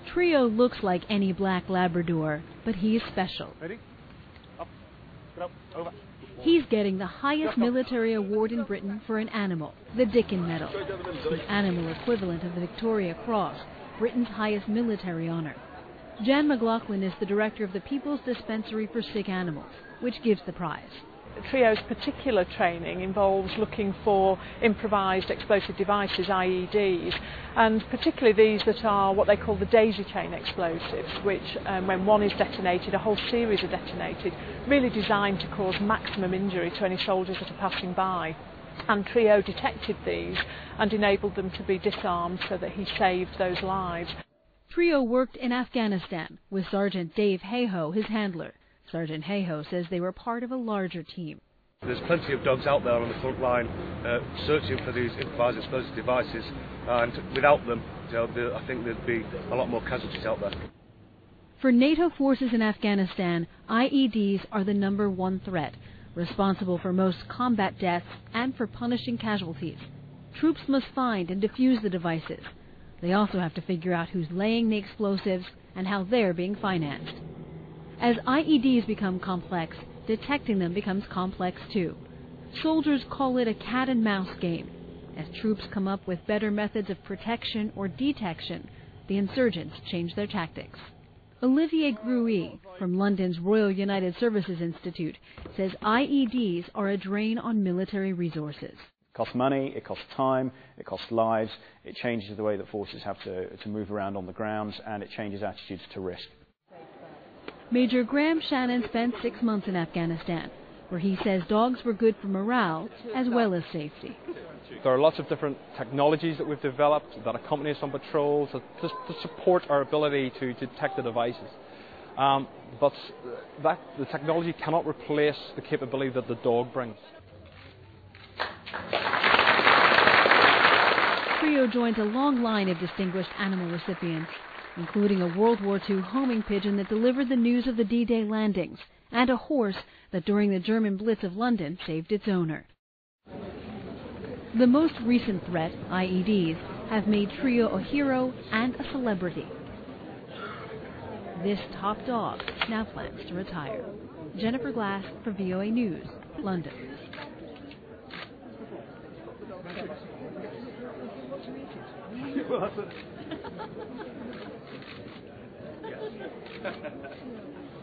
Trio looks like any black Labrador, but he's special. Ready? Up, get up, over. He's getting the highest military award in Britain for an animal, the Dickin Medal, the animal equivalent of the Victoria Cross, Britain's highest military honor. Jan McLaughlin is the director of the People's Dispensary for Sick Animals, which gives the prize. Trio's particular training involves looking for improvised explosive devices, IEDs, and particularly these that are what they call the daisy chain explosives, which when one is detonated, a whole series are detonated, really designed to cause maximum injury to any soldiers that are passing by. And Trio detected these and enabled them to be disarmed so that he saved those lives. Trio worked in Afghanistan with Sergeant Dave Hayhoe, his handler. Sergeant Hayhoe says they were part of a larger team. There's plenty of dogs out there on the front line searching for these improvised explosive devices, and without them, I think there'd be a lot more casualties out there. For NATO forces in Afghanistan, IEDs are the #1 threat, responsible for most combat deaths and for punishing casualties. Troops must find and defuse the devices. They also have to figure out who's laying the explosives and how they're being financed. As IEDs become complex, detecting them becomes complex too. Soldiers call it a cat-and-mouse game. As troops come up with better methods of protection or detection, the insurgents change their tactics. Olivier Gruy from London's Royal United Services Institute says IEDs are a drain on military resources. It costs money, it costs time, it costs lives, it changes the way that forces have to move around on the ground, and it changes attitudes to risk. Major Graham Shannon spent 6 months in Afghanistan, where he says dogs were good for morale as well as safety. There are lots of different technologies that we've developed that accompany us on patrols to support our ability to detect the devices. But the technology cannot replace the capability that the dog brings. Trio joins a long line of distinguished animal recipients, including a World War II homing pigeon that delivered the news of the D-Day landings, and a horse that during the German Blitz of London saved its owner. The most recent threat, IEDs, have made Trio a hero and a celebrity. This top dog now plans to retire. Jennifer Glass for VOA News, London. Yes.